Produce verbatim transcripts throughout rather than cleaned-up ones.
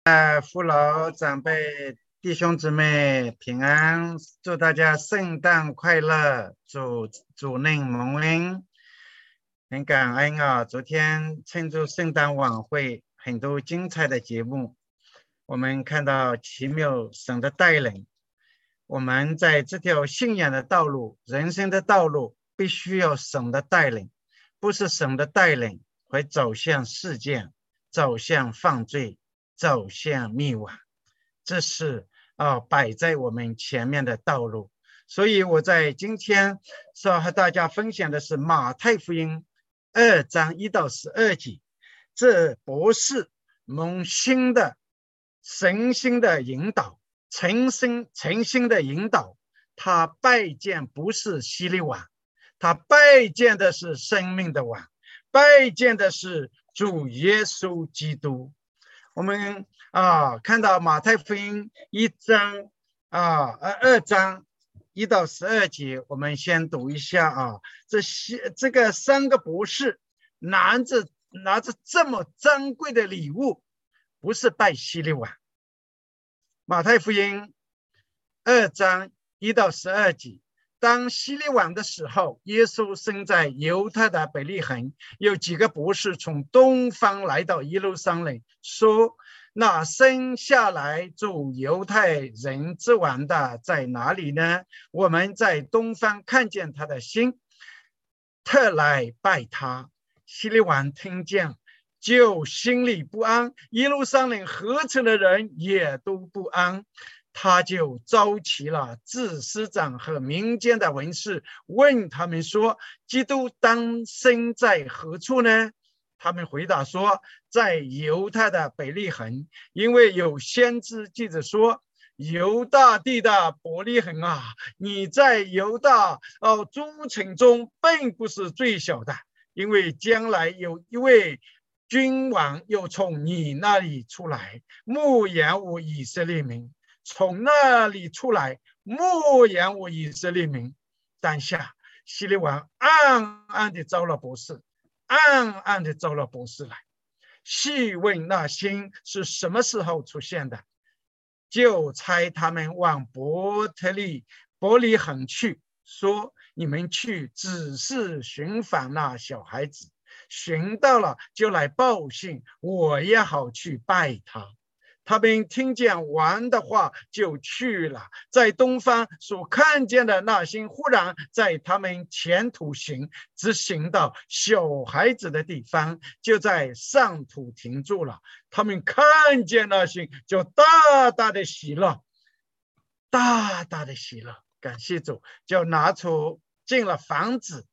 呃，父老长辈、弟兄姊妹平安，祝大家圣诞快乐，主主内蒙恩。很感恩啊，昨天庆祝圣诞晚会，很多精彩的节目，我们看到奇妙神的带领。我们在这条信仰的道路、人生的道路，必须要神的带领，不是神的带领会走向事件，走向犯罪，走向灭亡。这是啊、摆在我们前面的道路。所以我在今天要和大家分享的是马太福音二章一到十二节。这不是蒙新的神心的引导，诚心诚心的引导。他拜见不是希律王，他拜见的是生命的王，拜见的是主耶稣基督。我们啊看到马太福音一章啊二章一到十二节，我们先读一下啊。这些这个三个博士拿着拿着这么珍贵的礼物，不是拜希律王。马太福音二章一到十二节，当希律王的时候，耶稣生在犹太的伯利恒，有几个博士从东方来到耶路撒冷，说：那生下来做犹太人之王的在哪里呢？我们在东方看见他的星，特来拜他。希律王听见，就心里不安，耶路撒冷合成的人也都不安。他就召集了祭司长和民间的文士，问他们说：基督当生在何处呢？他们回答说：在犹太的伯利恒，因为有先知记着说：犹大地的伯利恒啊，你在犹大哦诸城中并不是最小的，因为将来有一位君王又从你那里出来，牧养我以色列民。从那里出来牧养我以色列民。当下希律王暗暗地招了博士，暗暗地招了博士来，细问那星是什么时候出现的，就差他们往伯特利伯利恒去，说：你们去仔细寻访那小孩子，寻到了就来报信，我也好去拜他。他们听见王的话就去了，在东方所看见的那星忽然在他们前途行，直行到小孩子的地方，就在上土停住了。他们看见那星就大大的喜乐，大大的喜乐，感谢主，就拿出进了房子，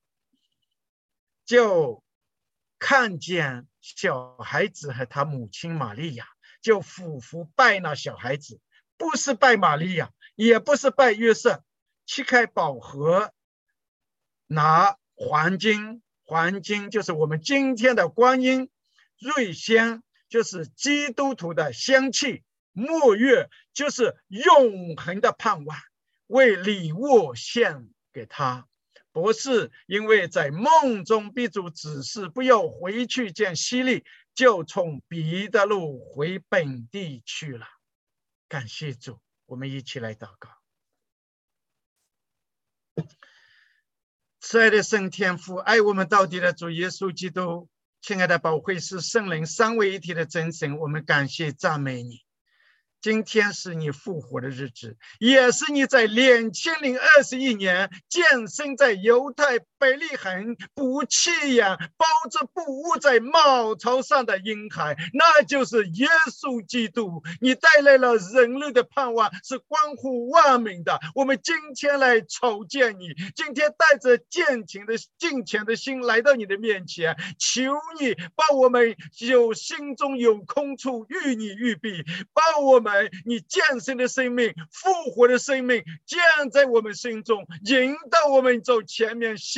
就看见小孩子和他母亲玛利亚，就俯伏拜那小孩子，不是拜玛利亚，也不是拜约瑟，切开宝盒，拿黄金，黄金就是我们今天的观音，瑞香就是基督徒的香气，墨月就是永恒的盼望，为礼物献给他。博士因为在梦中被主指示不要回去见希律，就从别的路回本地去了。感谢主，我们一起来祷告。慈爱的圣天父，爱我们到底的主耶稣基督，亲爱的宝贵师圣灵三位一体的真神，我们感谢赞美你。今天是你复活的日子，也是你在两千零二十一年降生在犹太伯利恒不弃养包着布屋在茅草上的婴孩，那就是耶稣基督。你带来了人类的盼望，是关乎万民的。我们今天来朝见你，今天带着敬虔的敬虔的心来到你的面前，求你把我们有心中有空处与你预备，把我们你降生的生命复活的生命降在我们心中，引导我们走前面信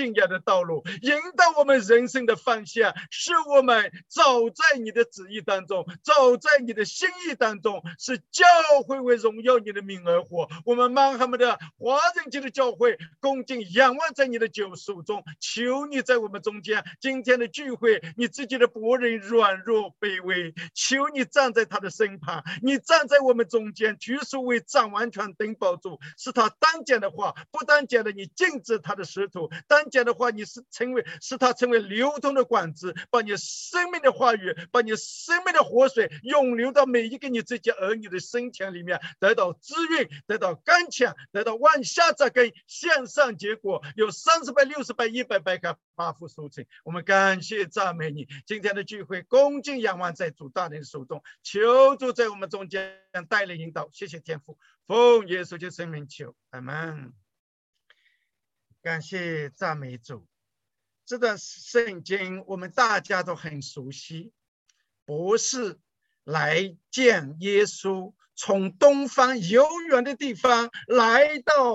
信仰的道路，引导我们人生的方向，使我们走在你的旨意当中，走在你的心意当中，使教会为荣耀你的名而活。我们曼哈姆的华人界的教会恭敬仰望在你的救赎中，求你在我们中间，今天的聚会，你自己的仆人软弱卑微，求你站在他的身旁，你站在我们中间，举手为掌完全顶保住，是他当讲的话，不当讲的你禁止他的舌头，当讲的话你是成为使他成为流通的管子，把你生命的话语，把你生命的活水涌流到每一个你自己儿女的身体里面，得到滋润，得到刚强，得到往下扎根，向上结果，有三十倍、六十倍、一百倍看八福收成。我们感谢赞美你，今天的聚会恭敬仰望在主大人的手中，求主在我们中间带领引导。谢谢天父，奉耶稣的圣名求，阿们。感谢赞美主。这段圣经我们大家都很熟悉，博士来见耶稣，从东方遥远的地方来到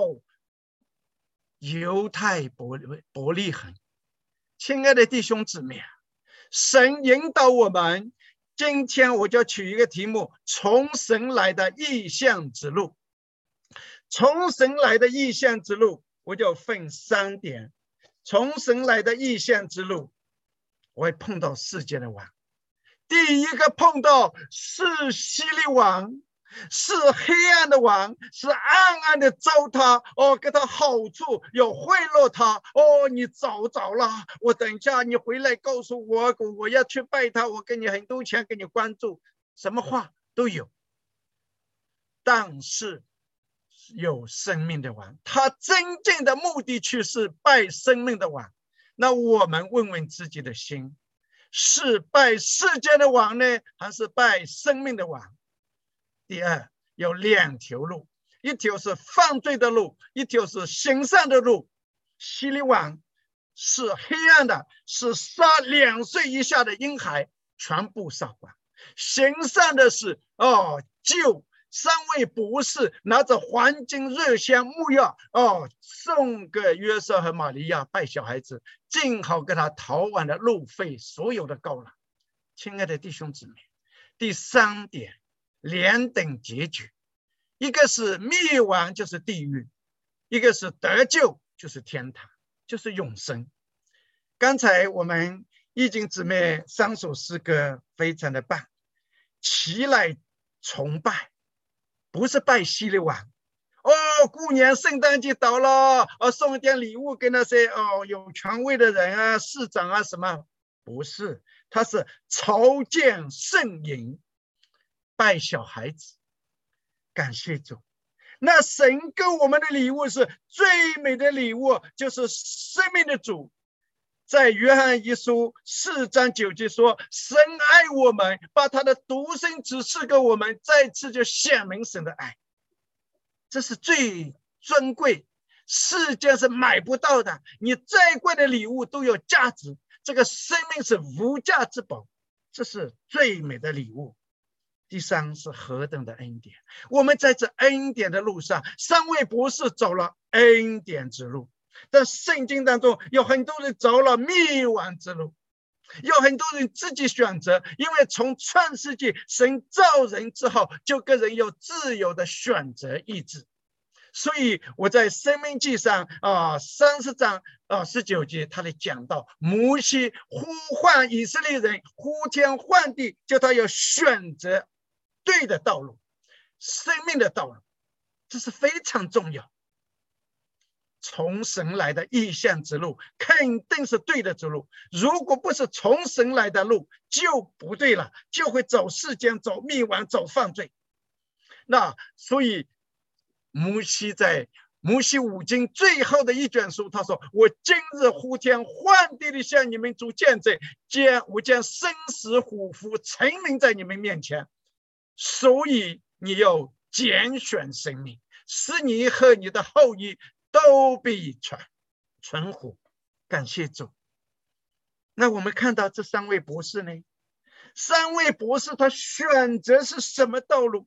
犹太伯伯利恒。亲爱的弟兄姊妹，神引导我们，今天我就取一个题目，从神来的异象之路。从神来的异象之路，我就分三点。从神来的异象之路，我会碰到世界的王。第一个碰到是希律王，是黑暗的王，是暗暗的糟蹋哦，给他好处，有贿赂他哦，你找着了，我等一下你回来告诉我，我要去拜他，我给你很多钱，给你关注，什么话都有。但是有生命的王，他真正的目的去是拜生命的王。那我们问问自己的心，是拜世界的王呢，还是拜生命的王？第二，有两条路，一条是犯罪的路，一条是行善的路。希律王是黑暗的，是杀两岁以下的婴孩全部杀光。行善的是哦，救三位博士拿着黄金、热香、木药哦，送给约瑟和玛利亚拜小孩子，正好给他逃完了路费，所有的高了。亲爱的弟兄姊妹，第三点，两等结局，一个是灭亡，就是地狱；一个是得救，就是天堂，就是永生。刚才我们义经姊妹三首诗歌非常的棒，起来崇拜。不是拜希律王哦，过年圣诞节到了，哦，送一点礼物给那些哦有权威的人啊、市长啊什么，不是，他是朝见圣婴，拜小孩子。感谢主，那神给我们的礼物是最美的礼物，就是生命的主。在约翰一书四章九节说，神爱我们，把他的独生子赐给我们，再次就显明神的爱。这是最尊贵，世界是买不到的，你再贵的礼物都有价值，这个生命是无价之宝，这是最美的礼物。第三是何等的恩典，我们在这恩典的路上，三位博士走了恩典之路，但圣经当中有很多人走了灭亡之路，有很多人自己选择，因为从创世纪神造人之后，就给人有自由的选择意志。所以我在申命记上啊三十章啊十九节，他里讲到摩西呼唤以色列人，呼天唤地，叫他要选择对的道路，生命的道路，这是非常重要。从神来的异象之路肯定是对的之路，如果不是从神来的路就不对了，就会走世间，走灭亡，走犯罪。那所以摩西在摩西五经最后的一卷书，他说，我今日呼天唤地的向你们做见证，将我将生死虎符陈明在你们面前，所以你要拣选生命，使你和你的后裔都被存存活。感谢主。那我们看到这三位博士呢，三位博士他选择是什么道路？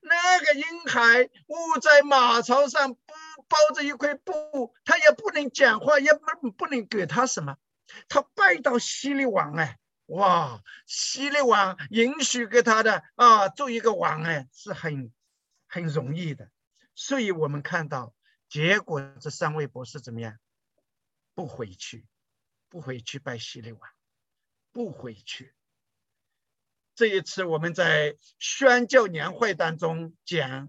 那个婴孩卧在马槽上，包着一块布，他也不能讲话，也不不能给他什么。他拜到希律王，哎，哇，希律王允许给他的啊，做一个王，哎，是很很容易的。所以我们看到结果，这三位博士怎么样？不回去，不回去拜希律王，不回去。这一次我们在宣教年会当中讲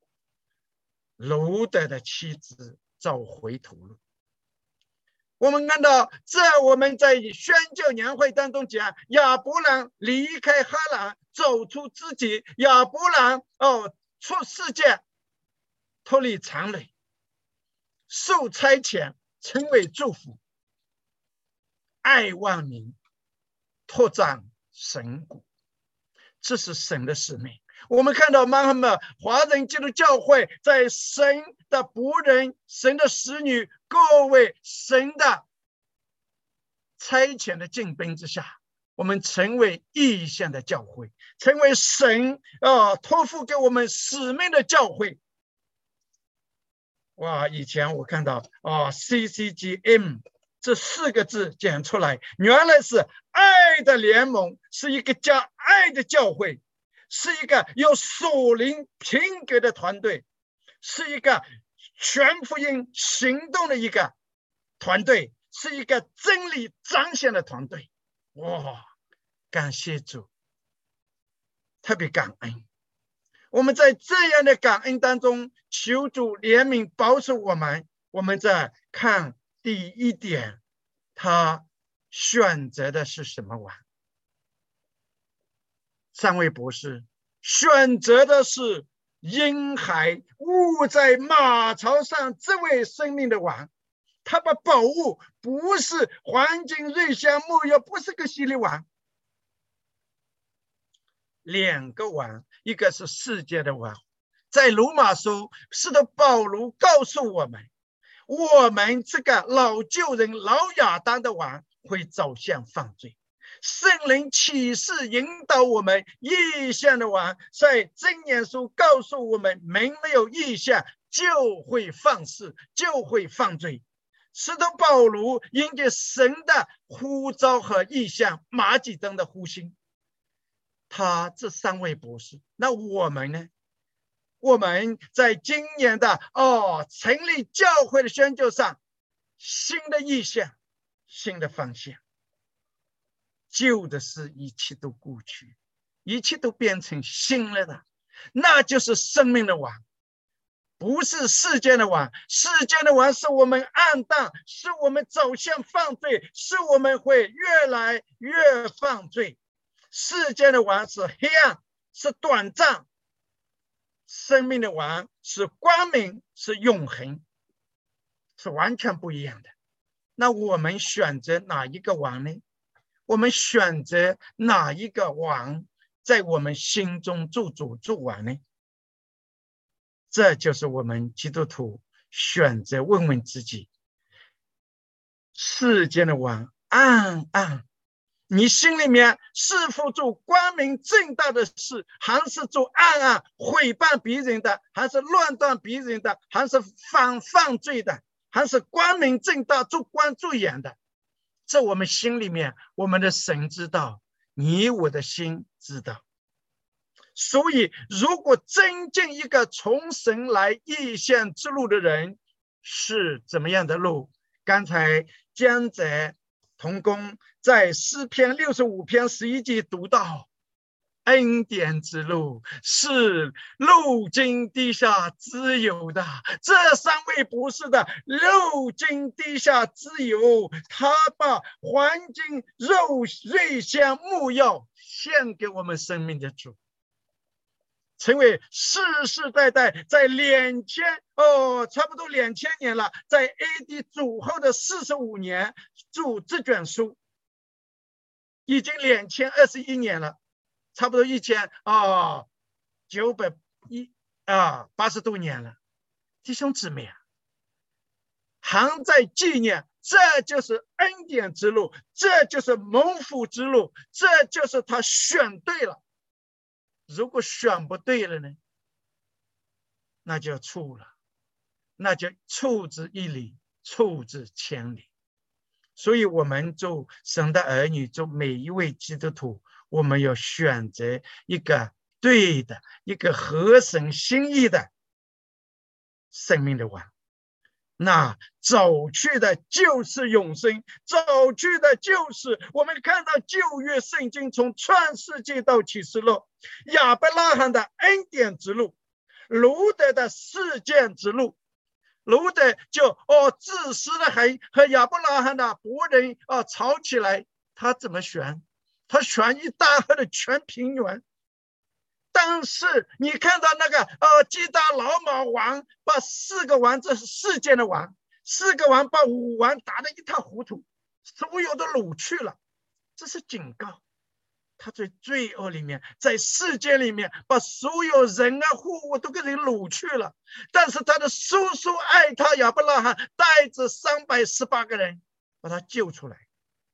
路德的妻子走回头路。我们看到这我们在宣教年会当中讲亚伯兰离开哈兰，走出自己，亚伯兰哦出世界，脱离常累，受差遣，成为祝福，爱万民，拓展神国。这是神的使命。我们看到马哈默华人基督教会在神的仆人、神的使女、各位神的差遣的敬宾之下，我们成为异象的教会，成为神啊托付给我们使命的教会。哇！以前我看到啊 ，C C G M 这四个字讲出来，原来是爱的联盟，是一个叫爱的教会，是一个有属灵品格的团队，是一个全福音行动的一个团队，是一个真理彰显的团队。哇！感谢主，特别感恩。我们在这样的感恩当中，求主怜悯保守我们。我们再看第一点，他选择的是什么王？三位博士选择的是婴孩卧在马槽上这位生命的王。他把宝物不是黄金、瑞香、木药，不是个希律王。两个王，一个是世界的王。在罗马书，使徒保罗告诉我们，我们这个老旧人老亚当的王会走向犯罪。圣灵启示引导我们，异象的王在箴言书告诉我们，没有异象就会犯事，就会犯罪。使徒保罗因着神的呼召和异象，马其顿的呼声，他这三位博士。那我们呢？我们在今年的哦成立教会的宣教上，新的意向，新的方向。旧的事一切都过去，一切都变成新了的，那就是生命的王，不是世间的王。世间的王是我们暗淡，是我们走向犯罪，是我们会越来越犯罪。世间的王是黑暗，是短暂。生命的王是光明，是永恒，是完全不一样的。那我们选择哪一个王呢？我们选择哪一个王在我们心中做主做王呢？这就是我们基督徒选择问问自己，世间的王暗暗，你心里面是否做光明正大的事，还是做暗暗毁谤别人的，还是乱断别人的，还是反犯罪的，还是光明正大做光做眼的？这我们心里面，我们的神知道，你我的心知道。所以如果真正一个从神来异象之路的人是怎么样的路？刚才江泽同工在诗篇六十五篇十一节读到，恩典之路是路经地下之有的。这三位博士的路经地下之有，他把黄金、肉、瑞香、木药献给我们生命的主，成为世世代代在两千哦，差不多两千年了，在 A D 主后的四十五年著这卷书，已经两千二十一年了，差不多一千啊九百一啊八十多年了。弟兄姊妹啊，还在纪念，这就是恩典之路，这就是蒙福之路，这就是他选对了。如果选不对了呢？ 那就处了，那就处之以理，处之千里。所以我们做神的儿女，做每一位基督徒，我们要选择一个对的，一个合神心意的生命的王。那走去的就是永生，走去的就是我们看到旧约圣经从创世纪到启示录，亚伯拉罕的恩典之路，路德的事件之路。路德就哦自私的很，和亚伯拉罕的伯人啊吵起来，他怎么选？他选一大河的全平原。但是你看到那个呃击打老马王，把四个王，这是世界的王，四个王把五王打得一塌糊涂，所有的掳去了。这是警告，他在罪恶里面，在世界里面把所有人啊货物都给人掳去了。但是他的叔叔爱他，亚伯拉罕带着三百十八个人把他救出来。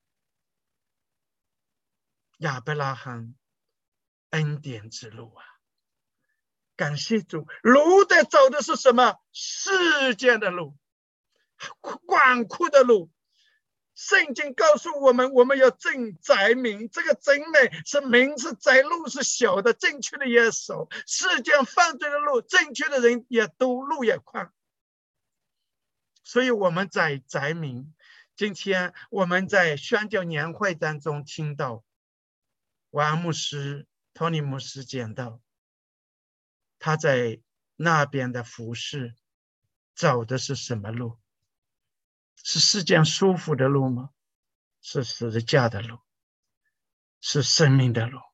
亚伯拉罕恩典之路啊，感谢主。路德走的是什么？世界的路，广阔的路。圣经告诉我们，我们要正窄民，这个正呢是民是窄，路是小的，正确的也少。世间犯罪的路，正确的人也多，路也宽。所以我们在窄民，今天我们在宣教年会当中听到王牧师、托尼牧师讲到，他在那边的服侍走的是什么路？是世间舒服的路吗？是十字架的路，是生命的路。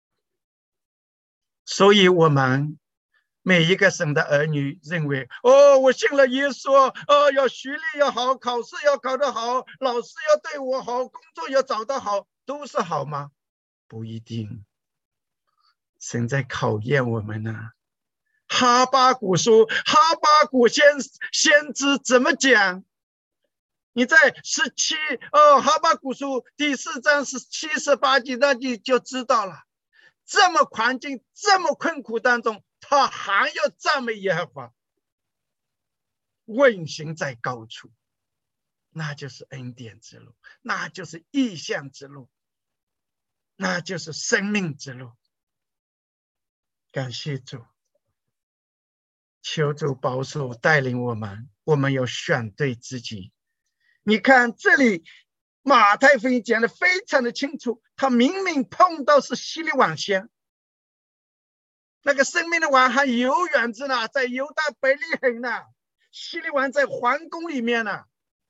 所以我们每一个神的儿女认为，哦，我信了耶稣，哦，要学历要好，考试要考得好，老师要对我好，工作要找得好，都是好吗？不一定。神在考验我们呢。哈巴谷书，哈巴谷先先知怎么讲？你在十七哦，哈巴谷书第四章是七十八节那句就知道了。这么环境，这么困苦当中，他还要赞美耶和华，问行在高处，那就是恩典之路，那就是异象之路，那就是生命之路。感谢主，求主保守带领我们，我们要选对自己。你看这里马太福音讲的非常的清楚，他明明碰到是希律王先，那个生命的王还遥远着呢，在犹大伯利恒呢，希律王在皇宫里面呢，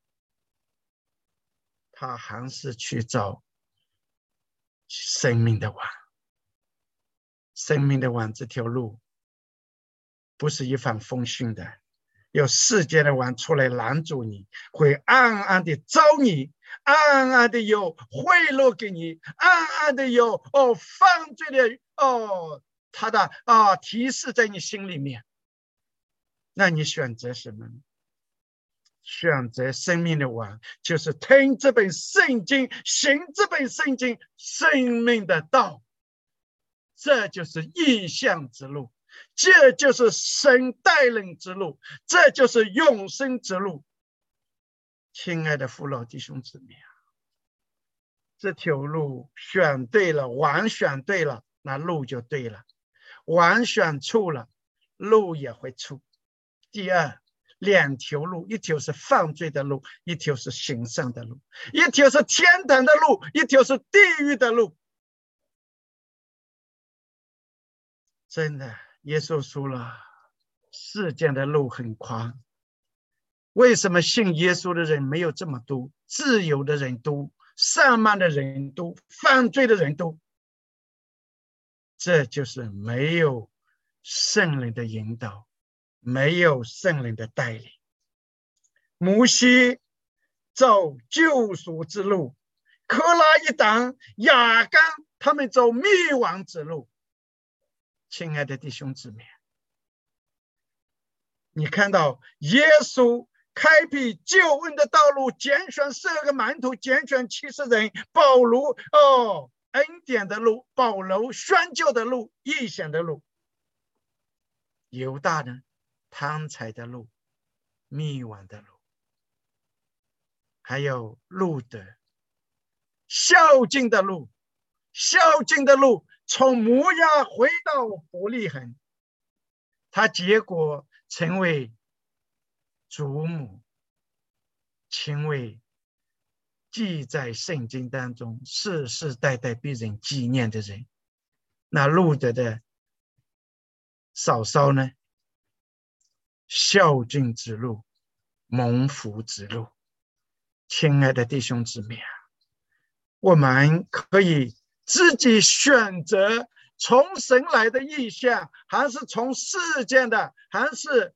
他还是去找生命的王。生命的王这条路不是一帆风顺的，有世界的王出来拦住你，会暗暗的招你，暗暗的有贿赂给你，暗暗的有哦犯罪的哦他的啊、哦、提示在你心里面。那你选择什么？选择生命的王，就是听这本圣经，行这本圣经，生命的道。这就是异象之路，这就是神带领之路，这就是永生之路。亲爱的父老弟兄姊妹啊，这条路选对了，王选对了，那路就对了；王选错了，路也会错。第二，两条路，一条是犯罪的路，一条是行善的路，一条是天堂的路，一条是地狱的路。真的，耶稣说了，世间的路很宽。为什么信耶稣的人没有这么多？自由的人多，散漫的人多，犯罪的人多。这就是没有圣灵的引导，没有圣灵的带领。摩西走救赎之路，科拉一党、亚干他们走灭亡之路。亲爱的弟兄姊妹，你看到耶稣开辟救恩的道路，拣选十二个门徒，拣选七十人，保罗哦恩典的路，保罗宣教的路，异象的路。犹大呢， 贪财的路、迷惘的路，还有路德孝敬的路。孝敬的路从摩押回到伯利恒，他结果成为祖母，成为记在圣经当中世世代代被人纪念的人。那路德的嫂嫂呢？孝敬之路，蒙福之路。亲爱的弟兄姊妹啊，我们可以自己选择从神来的意象，还是从世间的，还是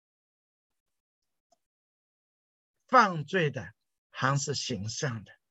犯罪的，还是行善的，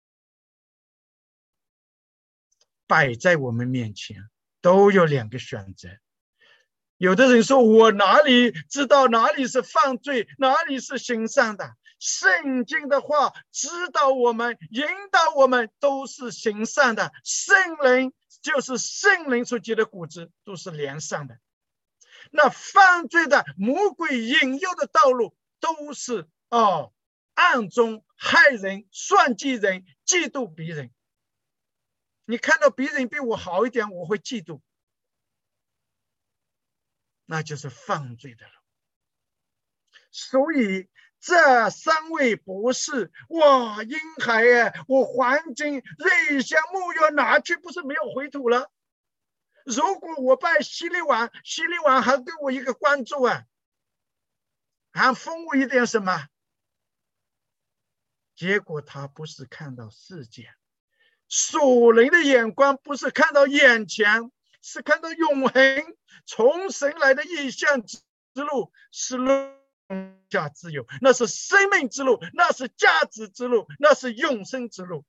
摆在我们面前，都有两个选择。有的人说，我哪里知道哪里是犯罪，哪里是行善的？圣经的话指导我们，引导我们，都是行善的。圣灵就是圣灵所结的果子，都是良善的。那犯罪的魔鬼引诱的道路，都是哦暗中害人、算计人、嫉妒别人。你看到别人比我好一点，我会嫉妒，那就是犯罪的路。所以这三位博士，哇，婴孩啊，我黄金瑞香木要拿去，不是没有回土了？如果我拜西利王，西利王还给我一个关注啊，还封我一点什么？结果他不是看到世界，属灵的眼光不是看到眼前，是看到永恒，从神来的意象之路，是路价之有，那是生命之路，那是价值之路，那是永生之路。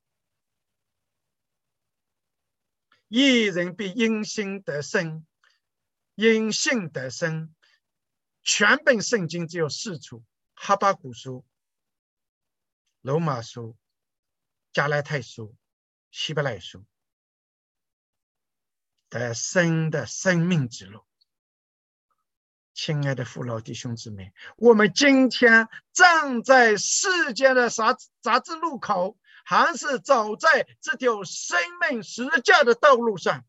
一人必因信得生，因信得生。全本圣经只有四处：哈巴谷书、罗马书、加拉太书、希伯来书。得生的生命之路。亲爱的父老弟兄姊妹，我们今天站在世界的啥杂志路口，还是走在这条生命十架的道路上？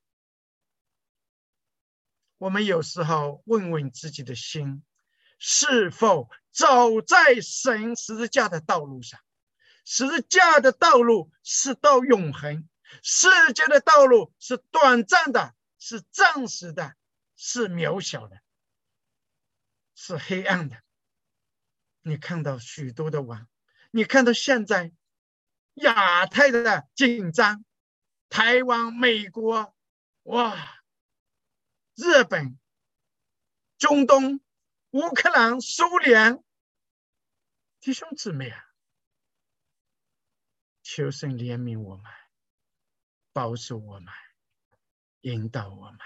我们有时候问问自己的心，是否走在神十架的道路上？十架的道路是到永恒，世界的道路是短暂的，是暂时的，是渺小的，是黑暗的。你看到许多的网，你看到现在亚太的紧张，台湾、美国，哇，日本、中东、乌克兰、苏联，弟兄姊妹啊，求神怜悯我们，保守我们，引导我们。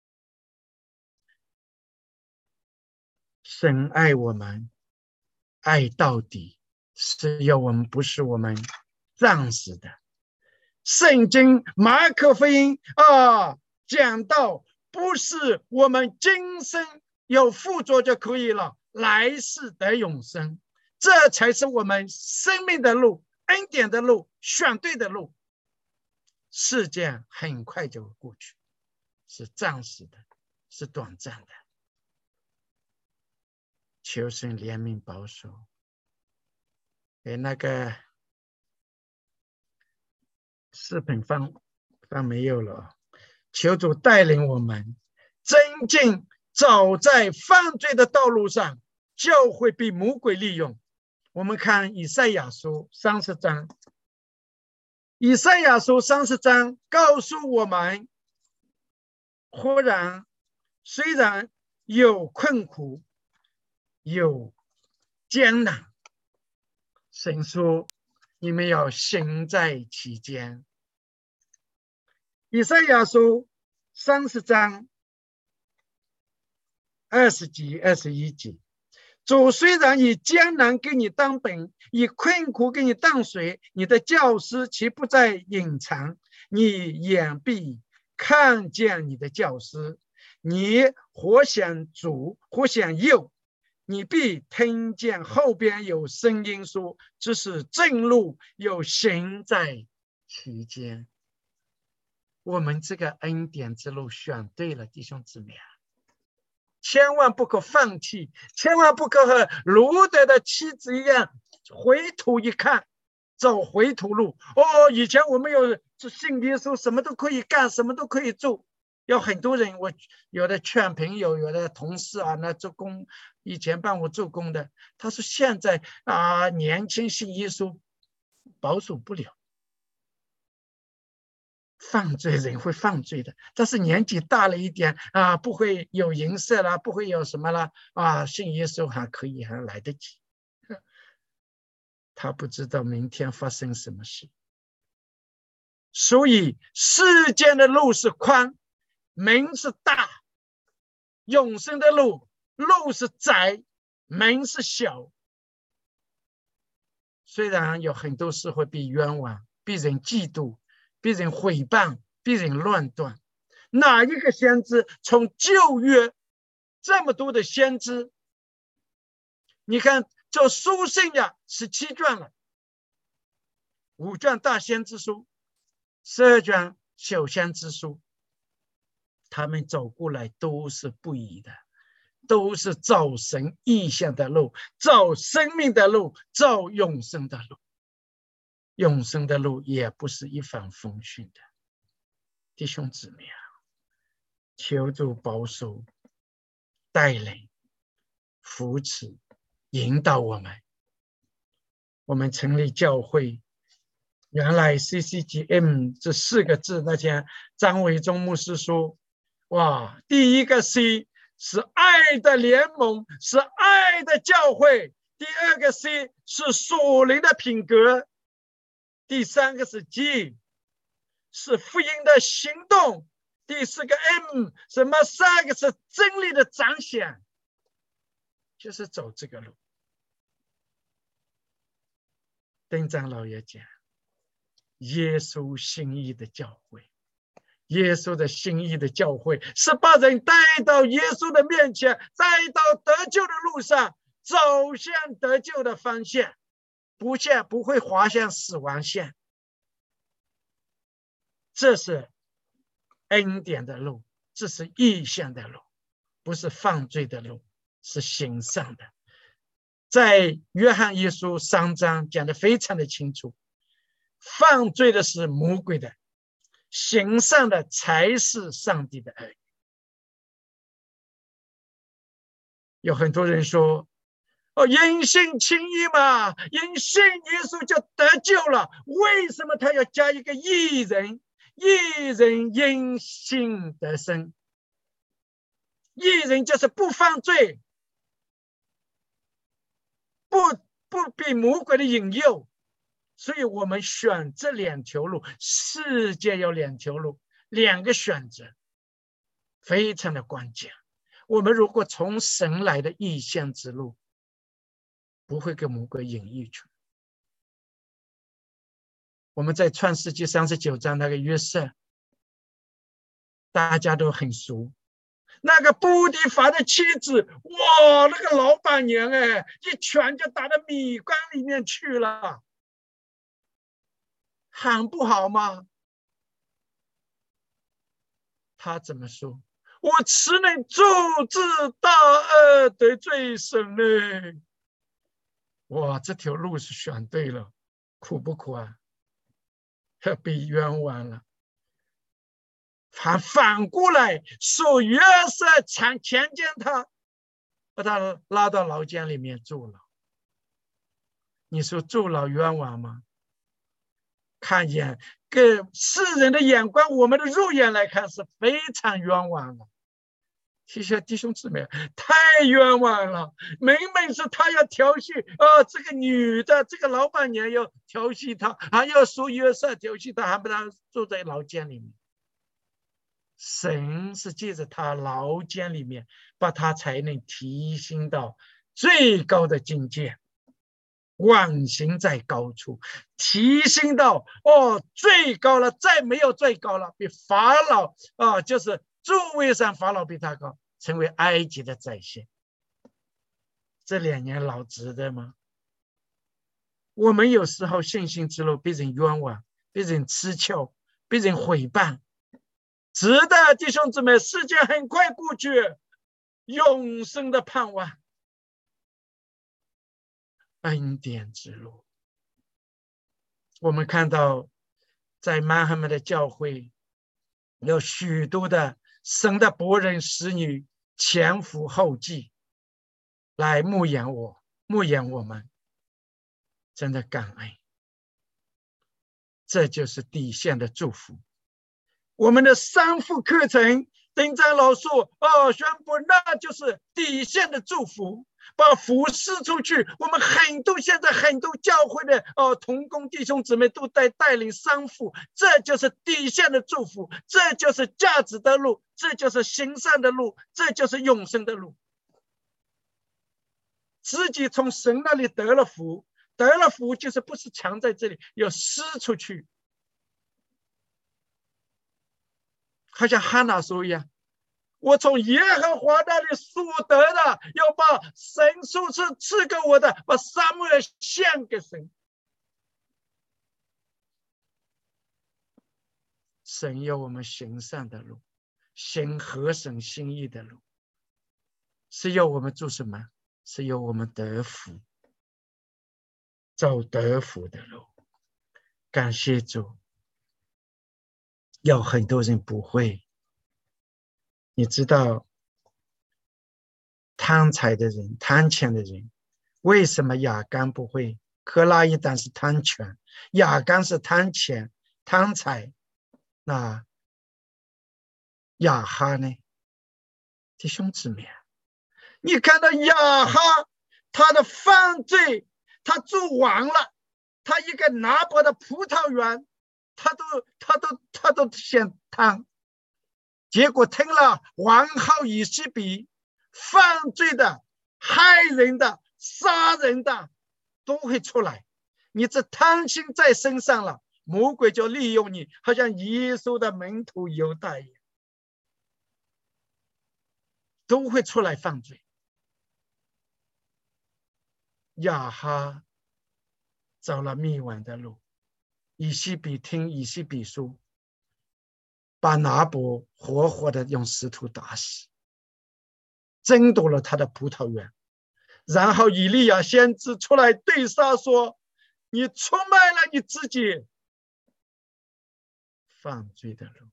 神爱我们，爱到底，是要我们不是我们暂时的。圣经马可福音啊，讲到不是我们今生有富足就可以了，来世得永生，这才是我们生命的路，恩典的路，选对的路。世界很快就会过去，是暂时的，是短暂的。求神怜悯保守。哎，那个视频放放没有了，求主带领我们真正走在犯罪的道路上，就会被魔鬼利用。我们看以赛亚书三十章，以赛亚书三十章告诉我们，忽然虽然有困苦，有艰难，神说你们要行在其间。以赛亚书三十章二十节二十一节，主虽然以艰难给你当本，以困苦给你当水，你的教师岂不在隐藏？你眼必看见你的教师， 你或向左，或向右，你必听见后边有声音说：这是正路，有行在其间。我们这个恩典之路选对了，弟兄姊妹啊，千万不可放弃，千万不可和罗德的妻子一样，回头一看，走回头路。哦，以前我们有信耶稣，什么都可以干，什么都可以做。有很多人，我有的劝朋友，有的同事啊，那做工以前帮我做工的，他说现在啊，年轻信耶稣保守不了。犯罪人会犯罪的，但是年纪大了一点啊，不会有淫色啦，不会有什么啦啊，信耶稣还可以，还来得及。他不知道明天发生什么事，所以世间的路是宽，门是大；永生的路，路是窄，门是小。虽然有很多事会被冤枉，被人嫉妒，被人毁谤，被人乱断。哪一个先知从旧约这么多的先知，你看这书信呀，十七卷了，五卷大先知书，十二卷小先知书，他们走过来都是不易的，都是走神意象的路，走生命的路，走永生的路。永生的路也不是一帆风顺的，弟兄姊妹啊，求主保守、带领、扶持、引导我们。我们成立教会，原来 C C G M 这四个字，那天张伟忠牧师说，哇，第一个 C 是爱的联盟，是爱的教会；第二个 C 是属灵的品格；第三个是 G 是福音的行动；第四个 M 什么？三个是真理的彰显，就是走这个路。邓长老也讲，耶稣心意的教会，耶稣的心意的教会是把人带到耶稣的面前，带到得救的路上，走向得救的方向，不向不会滑向死亡线。这是恩典的路，这是义向的路，不是犯罪的路，是行善的。在约翰一书三章讲得非常的清楚，犯罪的是魔鬼的，行善的才是上帝的儿女。有很多人说，哦，因信称义嘛，因信耶稣就得救了，为什么他要加一个义人？义人因信得生，义人就是不犯罪，不不被魔鬼的引诱。所以我们选这两条路，世界有两条路，两个选择非常的关键。我们如果从神来的意象之路，不会给魔鬼引诱出。我们在创世纪三十九章那个约瑟，大家都很熟。那个波提乏的妻子，哇，那个老板娘哎，一拳就打到米缸里面去了，很不好吗？他怎么说？我岂能助自大恶，得罪神呢？哇，这条路是选对了，苦不苦啊？被冤枉了。反反过来说，约瑟强强奸他，把他拉到牢监里面坐牢。你说坐牢冤枉吗？看眼跟世人的眼光，我们的肉眼来看是非常冤枉的。其实弟兄姊妹，太冤枉了！明明是他要调戏啊，这个女的，这个老板娘要调戏他，还要说约瑟调戏他，还把他坐在牢监里面。神是借着他牢监里面，把他才能提升到最高的境界。万行在高处，提升到哦最高了，再没有最高了，比法老啊、呃，就是诸位上法老比他高，成为埃及的宰相。这两年老值得吗？我们有时候信心之路被人冤枉，被人嗤笑，被人毁谤，值得弟兄姊妹，世界很快过去，永生的盼望，恩典之路。我们看到在曼哈门的教会有许多的神的伯人使女前赴后继来牧养我牧养我们，真的感恩。这就是底线的祝福。我们的三副课程丁长老说哦，宣布那就是底线的祝福，把福施出去。我们很多现在很多教会的哦同工弟兄姊妹都在带领三副，这就是底线的祝福，这就是价值的路，这就是行善的路，这就是永生的路。自己从神那里得了福，得了福就是不是藏在这里，要施出去。好像哈拿说一样，我从耶和华那里所得的，要把神所赐赐给我的，把撒母耳献给神。神要我们行善的路，行合神心意的路，是要我们做什么？是要我们得福，走得福的路。感谢主。有很多人不会，你知道贪财的人，贪钱的人，为什么亚干不会？科拉一旦是贪权，亚干是贪钱贪财，那亚哈呢？弟兄姊妹，你看到亚哈他的犯罪，他做完了，他一个拿伯的葡萄园，他都他都他都想贪，结果听了王后以西比犯罪的、害人的、杀人的都会出来。你这贪心在身上了，魔鬼就利用你，好像耶稣的门徒犹大一样，都会出来犯罪。亚哈走了灭亡的路，以西比听以西比说，把拿伯活活的用石头打死，争夺了他的葡萄园。然后以利亚先知出来对他说，你出卖了你自己，犯罪的路。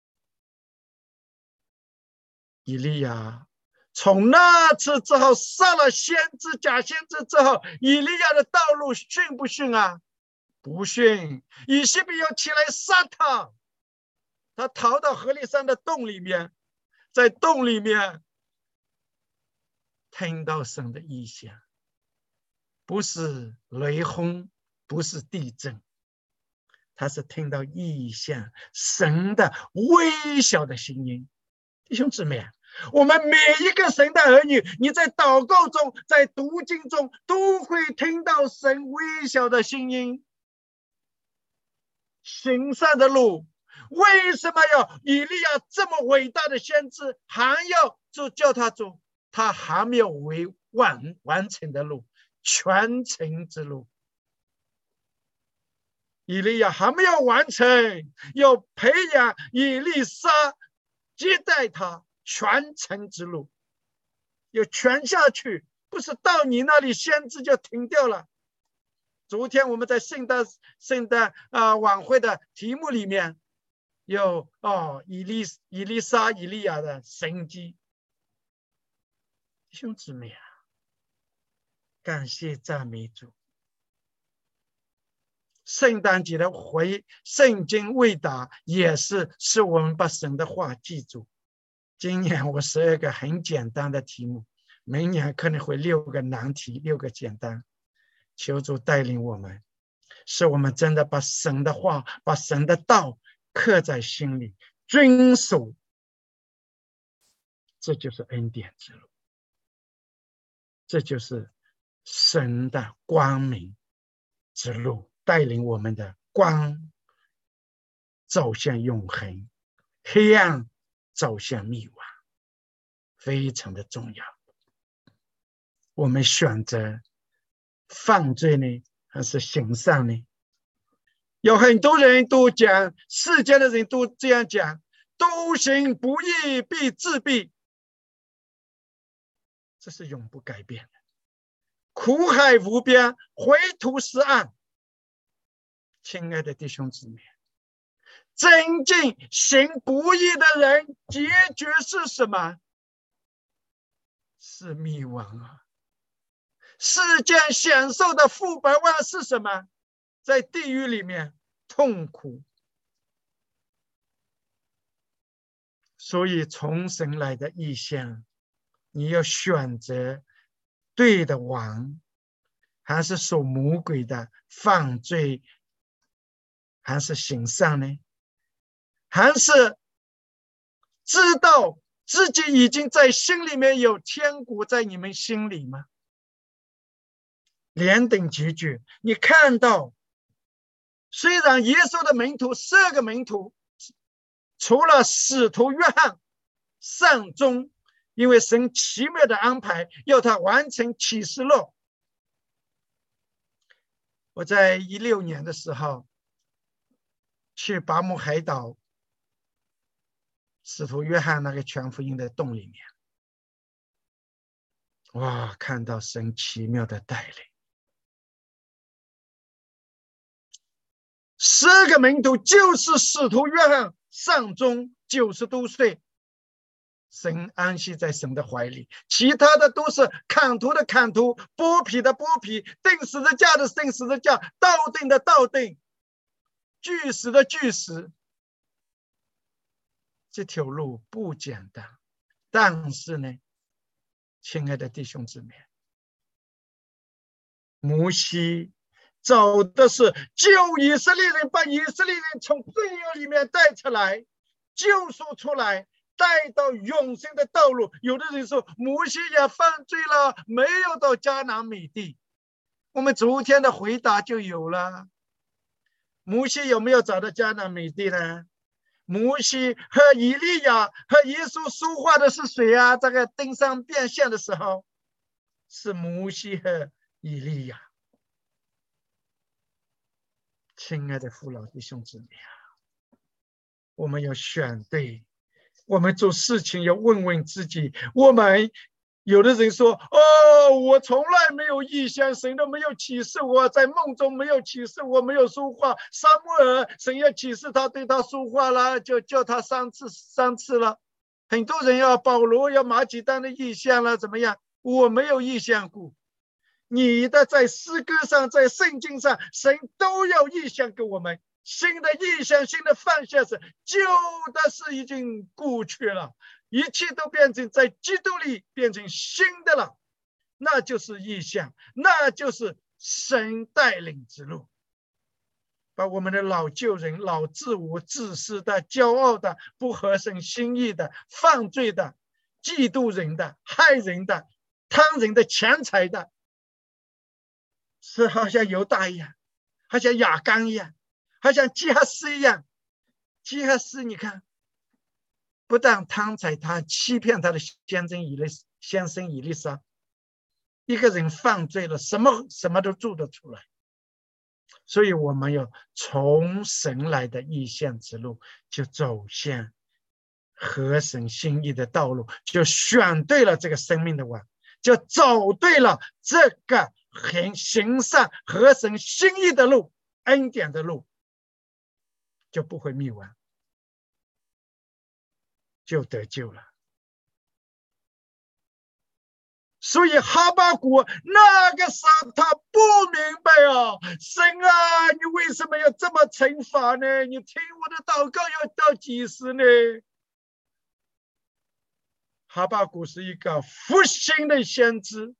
以利亚从那次之后杀了先知假先知之后，以利亚的道路逊不逊啊？不逊。以西比要起来杀他，他逃到何烈山的洞里面，在洞里面听到神的异象，不是雷轰，不是地震，他是听到异象，神的微小的声音。弟兄姊妹，我们每一个神的儿女，你在祷告中，在读经中，都会听到神微小的声音。行善的路，为什么要以利亚这么伟大的先知，还要就叫他走他还没有为完完成的路，全程之路。以利亚还没有完成，要培养以利沙，接待他全程之路，要全下去，不是到你那里先知就停掉了。昨天我们在圣诞圣诞啊、呃、晚会的题目里面有哦以利以利沙以利亚的神迹。弟兄姊妹啊，感谢赞美主。圣诞节的回圣经未答，也是使我们把神的话记住。今年我十二个很简单的题目，明年可能会六个难题，六个简单。求主带领我们，使我们真的把神的话，把神的道刻在心里，遵守。这就是恩典之路，这就是神的光明之路，带领我们的光走向永恒，黑暗走向灭亡，非常的重要。我们选择犯罪呢，还是行善呢？有很多人都讲，世间的人都这样讲，笃行不义必自毙，这是永不改变的。苦海无边，回头是岸。亲爱的弟兄姊妹，真正行不义的人，结局是什么？是灭亡啊！世间享受的富百万是什么？在地狱里面痛苦。所以从神来的意象，你要选择对的王，还是属魔鬼的犯罪，还是行善呢？还是知道自己已经在心里面有天国在你们心里吗？连等结局，你看到虽然耶稣的门徒十二个门徒，除了使徒约翰善终，因为神奇妙的安排要他完成启示录。我在一六年的时候去拔木海岛使徒约翰那个全福音的洞里面，哇，看到神奇妙的带领。十二个门徒就是使徒约翰善终，九十多岁，神安息在神的怀里，其他的都是砍头的砍头，剥皮的剥皮，钉十字架的钉十字架，倒钉的倒钉，锯死的锯死。这条路不简单，但是呢，亲爱的弟兄姊妹，摩西走的是救以色列人，把以色列人从罪恶里面带出来，救赎出来，带到永生的道路。有的人说摩西也犯罪了，没有到迦南美地。我们昨天的回答就有了，摩西有没有找到迦南美地呢？摩西和以利亚和耶稣说话的是谁啊？这个登山变现的时候是摩西和以利亚。亲爱的父老弟兄姊妹啊，我们要选对，我们做事情要问问自己。我们有的人说，哦，我从来没有异象，神都没有启示我，在梦中没有启示我，没有说话。撒母耳神要启示他，对他说话了，就叫他三次三次了。很多人要保罗要马其顿的异象了，怎么样？我没有异象过。你的在诗歌上，在圣经上，神都有异象给我们。新的异象，新的方向是旧的事已经过去了，一切都变成在基督里变成新的了，那就是异象，那就是神带领之路。把我们的老旧人、老自我、自私的、骄傲的、不合神心意的、犯罪的、嫉妒人的、害人的、贪人的钱财的，是好像犹大一样，好像亚干一样，好像基哈斯一样。基哈斯你看，不但贪财，他欺骗他的先生以利先生以利沙。一个人犯罪了，什么什么都做得出来。所以我们要从神来的异象之路，就走向合神心意的道路，就选对了这个生命的网，就走对了这个很行善合神心意的路，恩典的路，就不会灭亡，就得救了。所以哈巴谷那个时候他不明白啊，神啊，你为什么要这么惩罚呢？你听我的祷告要到几时呢？哈巴谷是一个复兴的先知，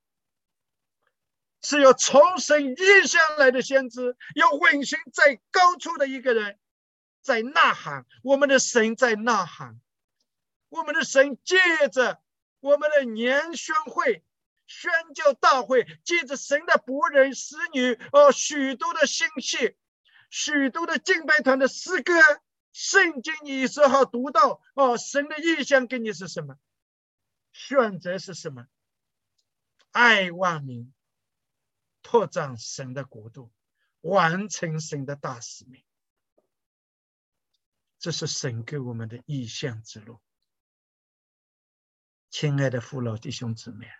是要从神意象来的先知，要运行在高处的一个人，在呐喊，我们的神在呐喊，我们的神借着我们的年宣会、宣教大会，借着神的仆人、使女，哦，许多的信息，许多的敬拜团的诗歌， 圣经你时候读到哦，神的意向给你是什么？选择是什么？爱万民，拓展神的国度，完成神的大使命。这是神给我们的意向之路。亲爱的父老弟兄姊妹，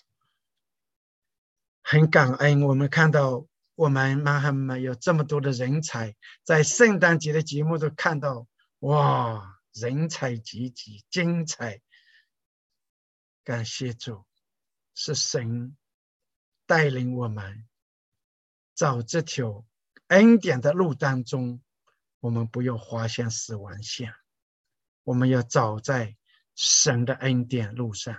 很感恩我们看到我们曼哈姆有这么多的人才，在圣诞节的节目都看到，哇，人才济济，精彩。感谢主，是神带领我们走这条恩典的路当中，我们不要滑向死亡线，我们要走在神的恩典路上，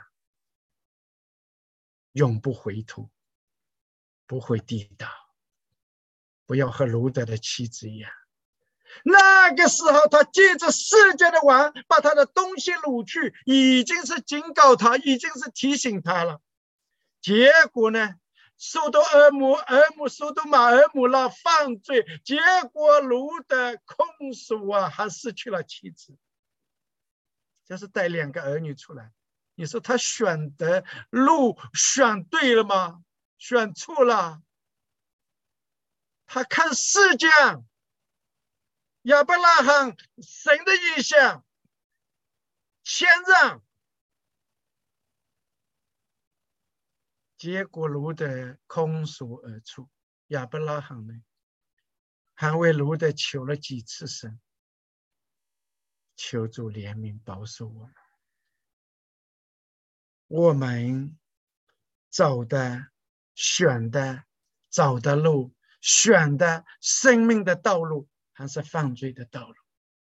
永不回头，不会跌倒，不要和卢德的妻子一样。那个时候他借着世界的王把他的东西掳去，已经是警告他，已经是提醒他了。结果呢，苏多尔姆尔姆苏多玛尔姆拉犯罪，结果卢德控诉啊，还失去了妻子。这是带两个儿女出来，你说他选的路选对了吗？选错了。他看世界，亚伯拉罕神的意象，谦让，结果卢德空手而出。亚伯拉罕呢，还为卢德求了几次神，求主怜悯保守我们。我们走的、选的、走的路，选的生命的道路，还是犯罪的道路？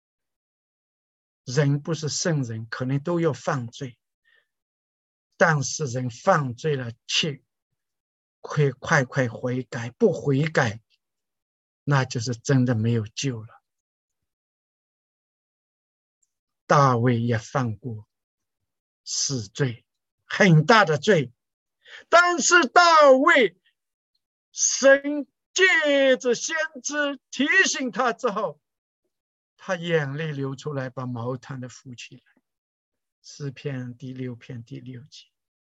人不是圣人，可能都有犯罪，但是人犯罪了，却会快快悔改，不悔改，那就是真的没有救了。大卫也犯过死罪，很大的罪，但是大卫神借着先知提醒他之后，他眼泪流出来，把毛毯的扶起来。诗篇第六篇第六节，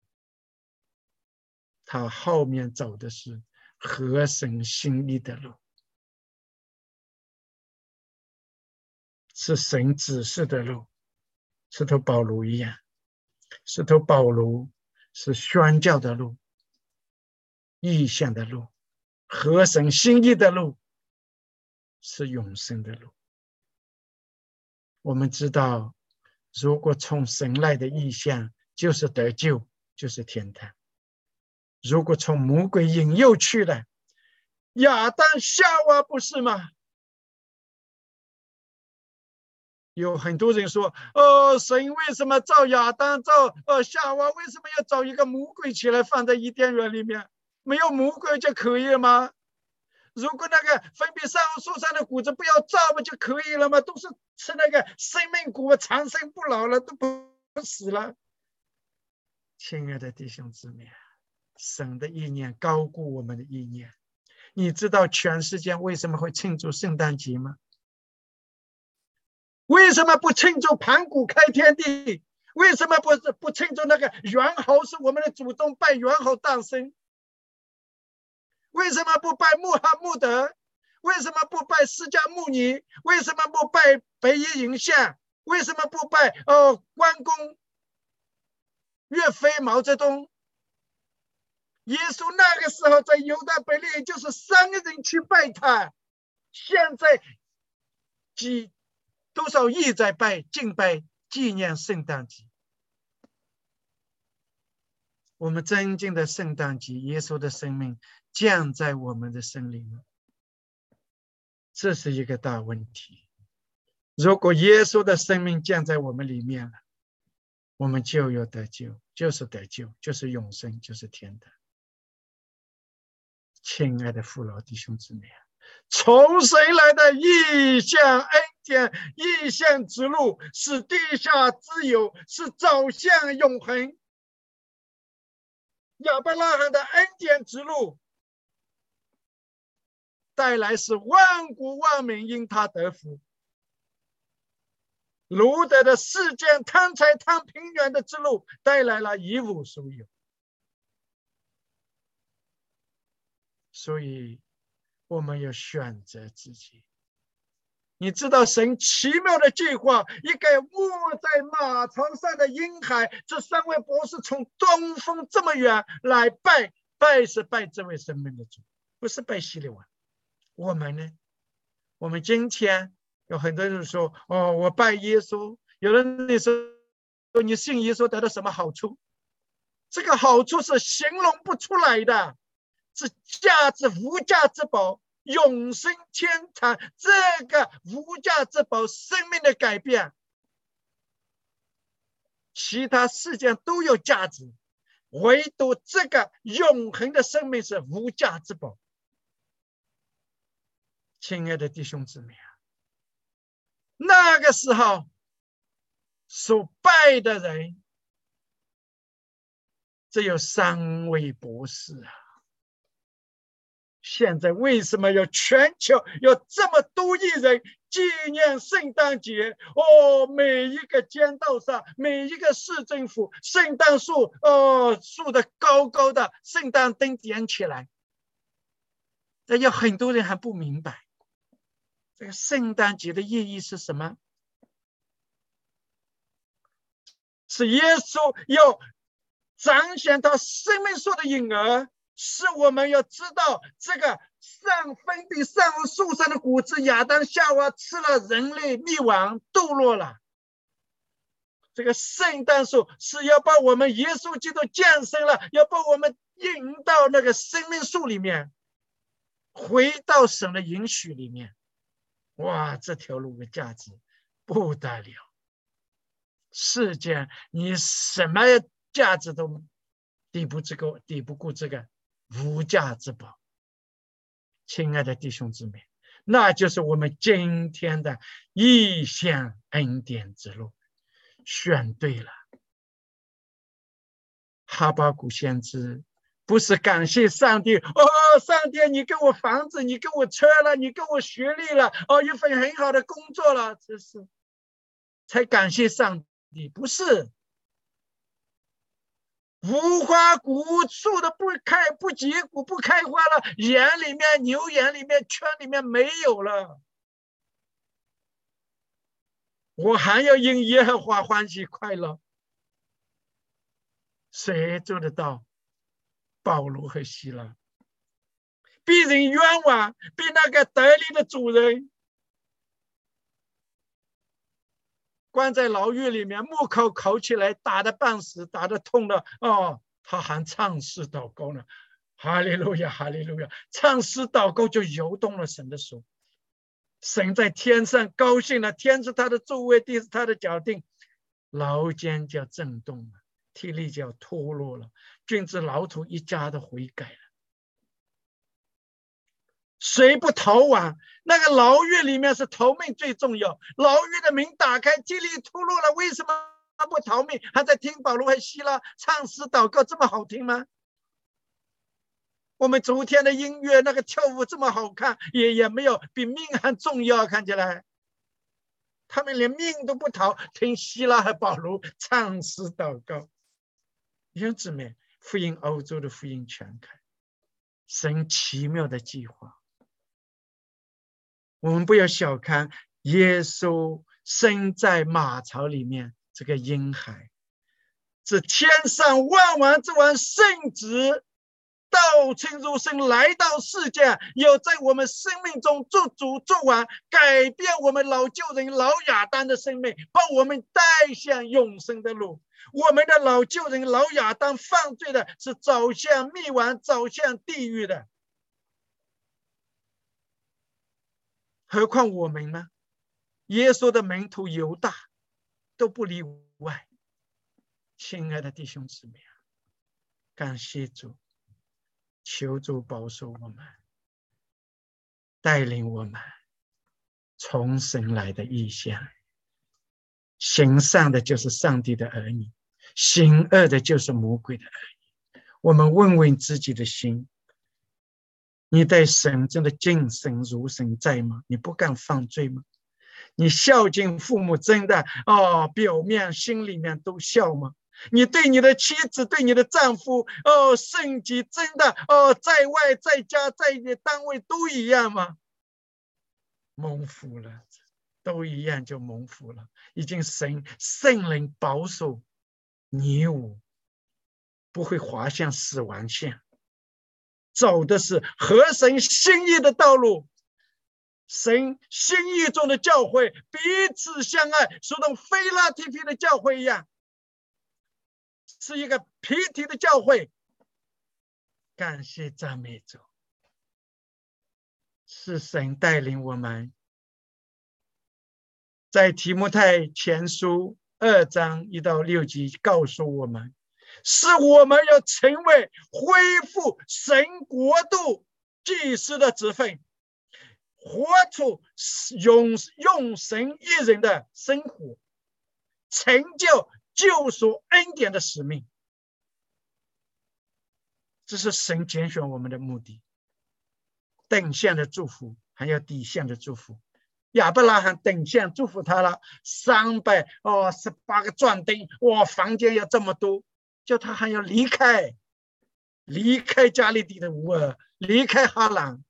他后面走的是合神心意的路，是神指示的路。石头保罗一样，石头保罗是宣教的路，意向的路，合神心意的路，是永生的路。我们知道，如果从神来的意向，就是得救，就是天堂。如果从魔鬼引诱去了，亚当夏娃不是吗？有很多人说，呃，神为什么造亚当造呃夏娃，为什么要找一个魔鬼起来放在伊甸园里面？没有魔鬼就可以了吗？如果那个分别善恶树上的果子不要造不就可以了吗？都是吃那个生命果，长生不老了，都不死了。亲爱的弟兄姊妹，神的意念高过我们的意念。你知道全世界为什么会庆祝圣诞节吗？为什么不庆祝盘古开天地？为什么不不庆祝那个猿猴是我们的祖宗，拜猿猴诞生？为什么不拜穆罕默德？为什么不拜释迦牟尼？为什么不拜北野影像？为什么不拜呃关公、岳飞、毛泽东？耶稣那个时候在犹大伯利恒，就是三个人去拜他，现在几多少亿在拜敬拜纪念圣诞节。我们真正的圣诞节，耶稣的生命降在我们的生里面，这是一个大问题。如果耶稣的生命降在我们里面了，我们就有得救，就是得救，就是永生，就是天堂。亲爱的父老弟兄姊妹，从神来的意象恩典，意象之路，是地下之友，是走向永恒。亚伯拉罕的恩典之路带来是万国万民因他得福。 路德的世间贪财贪平原的之路带来了一无所有。所以我们要选择自己。你知道神奇妙的计划，一个卧在马槽上的婴孩，这三位博士从东风这么远来拜，拜是拜这位生命的主，不是拜希律王。我们呢？我们今天有很多人说，哦，我拜耶稣。有人你说你信耶稣得到什么好处？这个好处是形容不出来的，是价值无价之宝，永生天堂。这个无价之宝，生命的改变，其他世界都有价值，唯独这个永恒的生命是无价之宝。亲爱的弟兄姊妹啊，那个时候所拜的人只有三位博士啊。现在为什么有全球有这么多亿人纪念圣诞节？哦，每一个街道上，每一个市政府，圣诞树哦，树的高高的，圣诞灯点起来。这有很多人还不明白，这个圣诞节的意义是什么？是耶稣要彰显他生命树的影儿，是我们要知道这个上分别上树上的果子，亚当夏娃吃了，人类灭亡堕落了。这个圣诞树是要把我们耶稣基督降生了，要把我们引到那个生命树里面，回到神的允许里面。哇，这条路的价值不得了。世间你什么价值都抵不这个抵不过这个无价之宝。亲爱的弟兄姊妹，那就是我们今天的异象恩典之路，选对了。哈巴谷先知不是感谢上帝，哦，上帝你给我房子，你给我车了，你给我学历了，哦，一份很好的工作了，这是才感谢上帝，不是。无花果树的不开不结果不开花了，眼里面牛眼里面圈里面没有了，我还要因耶和华欢喜快乐。谁做得到？保罗和希拉被人冤枉，被那个得力的主人关在牢狱里面，木口口起来，打得半死，打得痛了。哦，他还唱诗祷告呢，哈利路亚，哈利路亚！唱诗祷告就游动了神的手，神在天上高兴了，天是他的座位，地是他的脚定，牢监就要震动了，体力就要脱落了，君子老土一家都悔改了。谁不逃亡？那个牢狱里面是逃命最重要，牢狱的门打开，体力脱落了，为什么不逃命？还在听保罗和希拉唱诗祷告，这么好听吗？我们昨天的音乐那个跳舞这么好看，也也没有比命还重要，看起来他们连命都不逃，听希拉和保罗唱诗祷告。弟兄姊妹，福音欧洲的福音全开，神奇妙的计划。我们不要小看耶稣生在马槽里面这个婴孩，是天上万王之王圣子道成肉身来到世界，要在我们生命中做主做王，改变我们老旧人老亚当的生命，把我们带向永生的路。我们的老旧人老亚当犯罪的是走向灭亡，走向地狱的，何况我们呢？耶稣的门徒犹大都不例外。亲爱的弟兄姊妹，感谢主，求主保守我们，带领我们从神来的意象。行善的就是上帝的儿女，行恶的就是魔鬼的儿女。我们问问自己的心，你对神真的敬神如神在吗？你不敢犯罪吗？ 你孝敬父母真的哦，表面心里面都孝吗？你对你的妻子，对你的丈夫哦，圣洁真的哦，在外在家在单位都一样吗？蒙福了，都一样就蒙福了，已经神圣灵保守你我不会滑向死亡线，走的是合神心意的道路。神心意中的教会彼此相爱，如同非拉提腓的教会一样，是一个皮体的教会。感谢赞美主，是神带领我们。在提摩太前书二章一到六节告诉我们，是我们要成为恢复神国度祭司的职分，活出用用神一人的生活，成就救赎恩典的使命。这是神拣选我们的目的。等线的祝福还有底线的祝福。亚伯拉罕等线祝福他了三百哦十八个壮丁，哇，房间要这么多，叫他还要离开，离开加利底的乌尔，离开哈兰。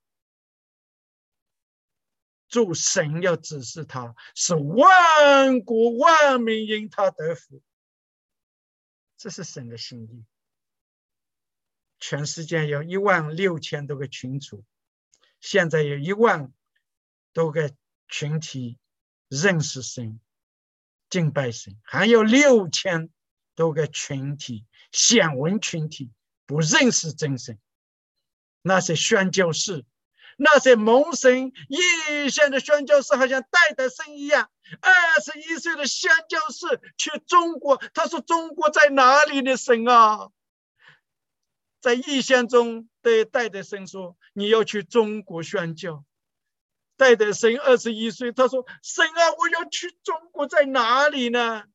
主神要指示他，是万国万民因他得福，这是神的心意。全世界有一万六千多个群组，现在有一万多个群体认识神、敬拜神，还有六千多个群体显文群体不认识真神。那些宣教士，那些蒙神异象的宣教士，好像戴德生一样，二十一岁的宣教士去中国，他说：“中国在哪里呢？神啊！”在异象中对戴德生说：“你要去中国宣教。”戴德生二十一岁，他说：“神啊，我要去中国，在哪里呢？”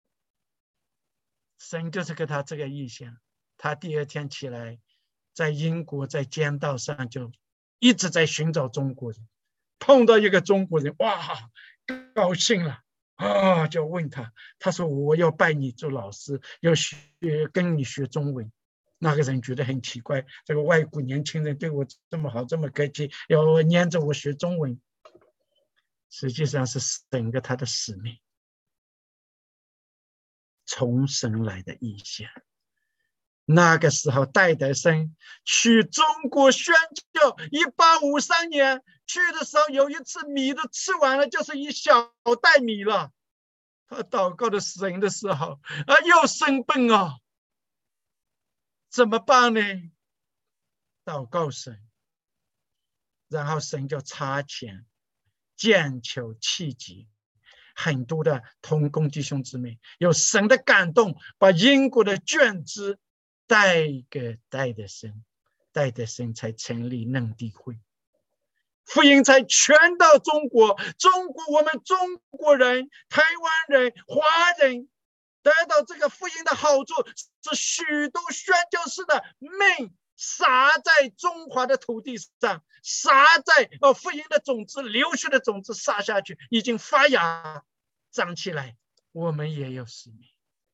神就是给他这个意象。他第二天起来，在英国在街道上就一直在寻找中国人，碰到一个中国人，哇，高兴了啊，就问他，他说：“我要拜你做老师，要学跟你学中文。”那个人觉得很奇怪，这个外国年轻人对我这么好，这么客气，要黏着我学中文。实际上是神给他的使命，从神来的意象。那个时候戴德生去中国宣教，一八五三年去的时候，有一次米都吃完了，就是一小袋米了。他祷告的神的时候啊，又生病啊，怎么办呢？祷告神，然后神就差遣剑求气急，很多的同工弟兄姊妹有神的感动，把英国的卷子带给戴德生，戴德生才成立嫩地会，福音才传到中国。中国我们中国人、台湾人、华人得到这个福音的好处，是许多宣教士的命撒在中华的土地上，撒在哦福音的种子、流血的种子撒下去，已经发芽长起来。我们也有使命。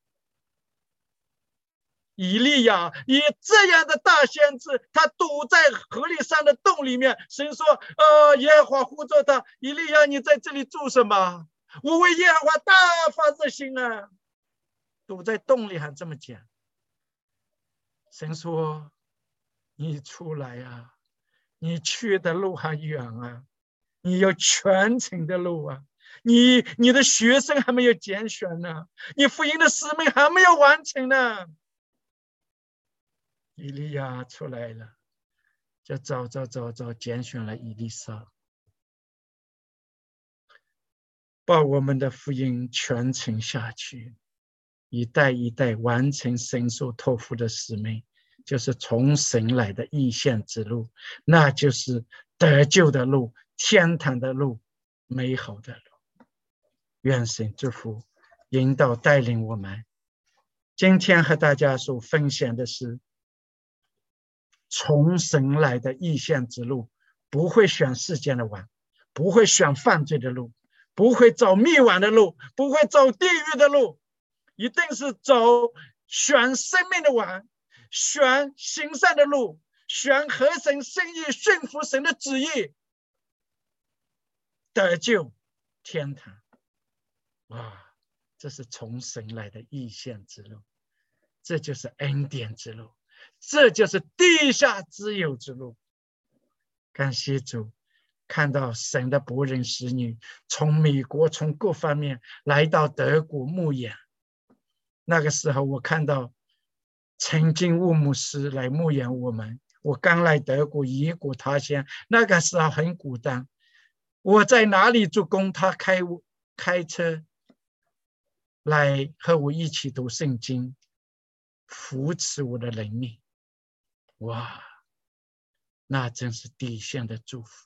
以利亚以这样的大先知，他堵在河里山的洞里面，神说：“呃，耶和华呼召他，以利亚，你在这里做什么？我为耶和华大发热心啊！”堵在洞里还这么讲。神说：“你出来啊，你去的路还远啊，你有全程的路啊，你你的学生还没有拣选呢，你福音的使命还没有完成呢。”以利亚出来了，就找找找找拣选了以利沙，把我们的福音传承下去，一代一代完成神所托付的使命，就是从神来的异象之路，那就是得救的路、天堂的路、美好的路。愿神祝福、引导、带领我们。今天和大家所分享的是从神来的异象之路，不会选世间的王，不会选犯罪的路， 不会走灭亡的路，不会走地狱的路，一定是走选生命的王，选行善的路，选合神心意，顺服神的旨意，得救天堂。哇，这是从神来的异象之路，这就是恩典之路，这就是地下之友之路。感谢主，看到神的仆人使女从美国从各方面来到德国牧养。那个时候我看到陈经务牧师来牧养我们，我刚来德国异国他乡，那个时候很孤单，我在哪里做工，他开开车来和我一起读圣经，扶持我的灵命。哇，那真是地上的祝福，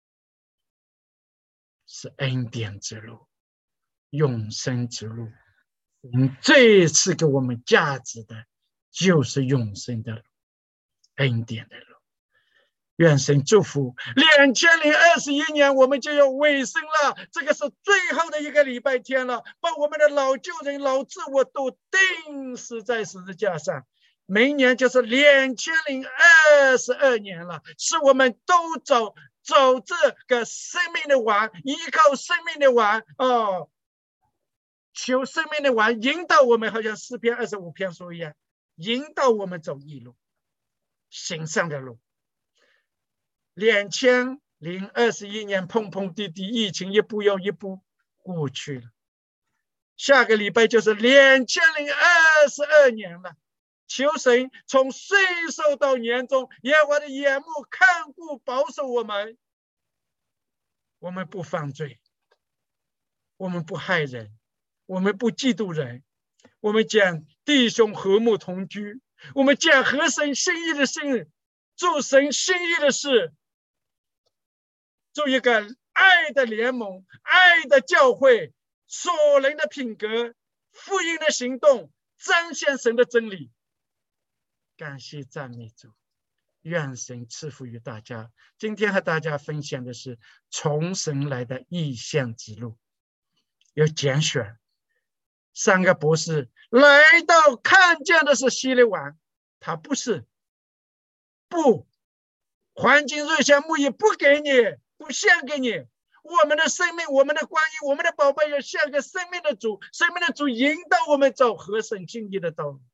是恩典之路，永生之路。嗯，这次给我们价值的就是永生的路，恩典的路。愿神祝福。两千零二十一年我们就要尾声了，这个是最后的一个礼拜天了，把我们的老旧人老自我都钉死在十字架上。明年就是两千零二十二年了，是我们都走走这个生命的王，依靠生命的王哦，求生命的王引导我们，好像诗篇二十五篇说一样，引导我们走义路，行善的路。两千零二十一年碰碰滴滴，疫情一步又一步过去了，下个礼拜就是两千零二十二年了。求神从岁首到年终，耶和华的眼目看顾保守我们，我们不犯罪，我们不害人，我们不嫉妒人，我们讲弟兄和睦同居，我们讲合神心意的事，做神心意的事，做一个爱的联盟，爱的教会，所人的品格，福音的行动，彰显神的真理。感谢赞美主，愿神赐福于大家。今天和大家分享的是从神来的异象之路，有拣选三个博士来到，看见的是希律王，他不是不环境瑞香牧业不给你，不献给你，我们的生命，我们的关系，我们的宝贝要献给生命的主，生命的主引导我们走合神心意的道路。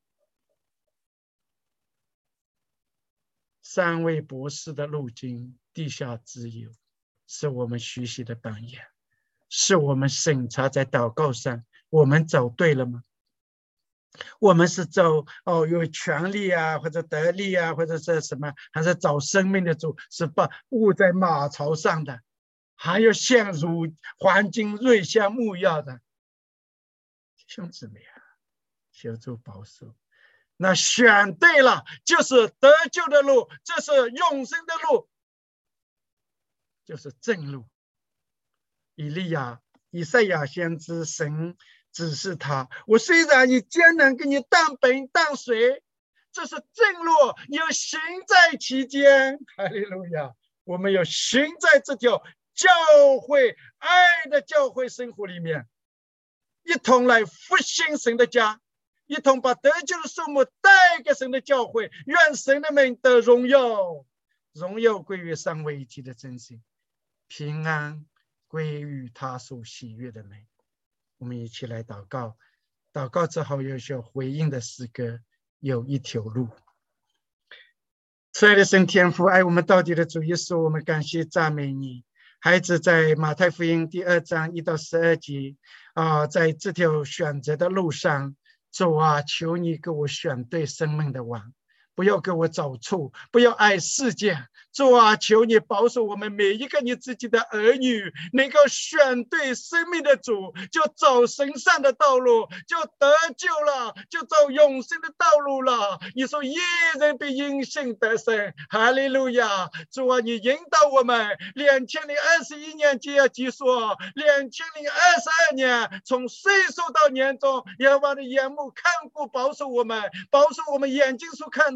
三位博士的路径，地下之友，是我们学习的榜样，是我们审查在祷告上，我们走对了吗？我们是走哦有权利啊，或者得利啊，或者是什么，还是找生命的主，是把物在马槽上的，还有陷入黄金瑞香木药的兄姊妹啊，求主保守。那选对了，就是得救的路，这是永生的路，就是正路。以利亚、以赛亚先知，神指示他：我虽然以艰难给你当本当水，这是正路，你要行在其间。哈利路亚！我们要行在这条教会爱的教会生活里面，一同来复兴神的家，一同把得救的数目带给神的教会，愿神的名得荣耀，荣耀归于三位一体的真神，平安归于他所喜悦的名。我们一起来祷告，祷告之后有些回应的诗歌，有一条路。亲爱的神天父，爱我们到底的主耶稣，我们感谢赞美你。孩子在马太福音第二章一到十二节啊，在这条选择的路上，主啊，求你给我选对生命的王，不要给我走错，不要爱世界。主啊，求你保守我们每一个你自己的儿女，能够选对生命的主，就走神上的道路，就得救了，就走永生的道路了。你说一人必因信得生，哈利路亚！主啊，你引导我们，两千零二十一年就要结束，两千零二十二年从岁首到年终，耶和华的眼目看顾保守我们，保守我们眼睛所看的，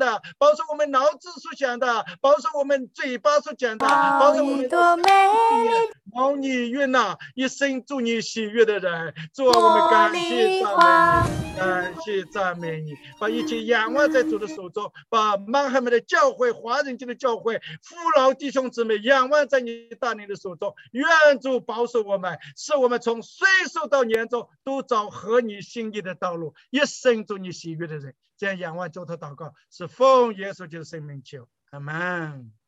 的，保守我们脑子所想的，保守我们嘴巴所讲的，保守我们多美丽， 蒙你悦纳，一生祝你喜悦的人。主啊，我们感谢赞美你，感谢赞美你，把一切仰望在主的手中，把曼哈门的教会、华人界的教会、父老弟兄姊妹仰望在你大能的手中。愿主保守我们，使我们从岁数到年终都找合你心意的道路，一生祝你喜悦的人。这样仰望，交头祷告，是奉耶稣基督的圣名求，阿门。